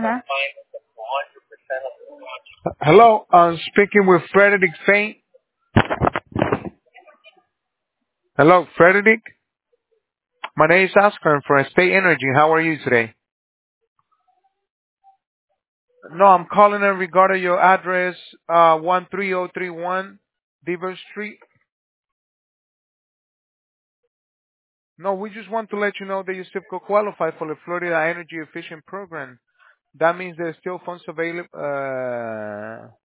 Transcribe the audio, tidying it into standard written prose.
Hello? Hello, I'm speaking with Frederick Saint. Hello, Frederick. My name is Oscar. I'm from State Energy. How are you today? No, I'm calling in regard to your address, 13031 Deaver Street. No, we just want to let you know that you still qualify for the Florida Energy Efficient Program. That means there's still funds available.